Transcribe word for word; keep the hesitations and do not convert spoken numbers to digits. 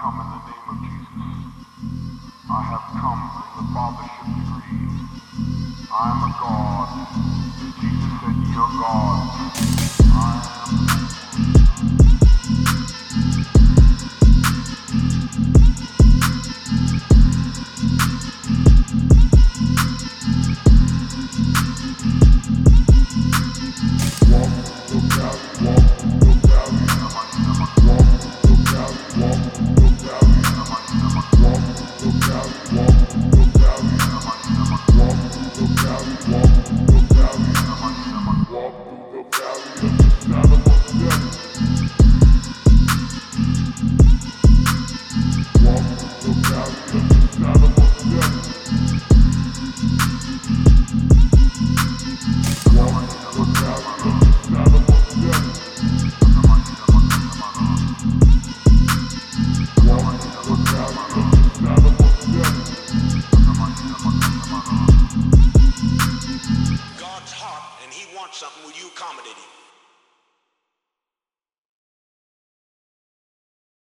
come in the name of Jesus. I have come in the fathership degree. I am a God. As Jesus said, ye are gods. I am God's heart, and he wants something. Will you accommodate him?